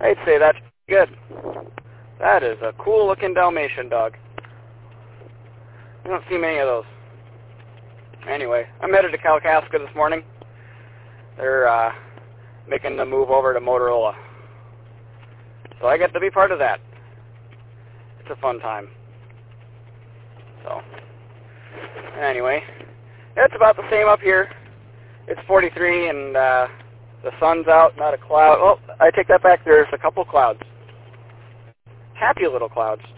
I'd say that's good. That is a cool-looking Dalmatian dog. You don't see many of those. Anyway, I'm headed to Kalkaska this morning. They're making the move over to Motorola. So I get to be part of that. It's a fun time. So, anyway, it's about the same up here. It's 43 and the sun's out, not a cloud. Oh, I take that back. There's a couple clouds. Happy little clouds.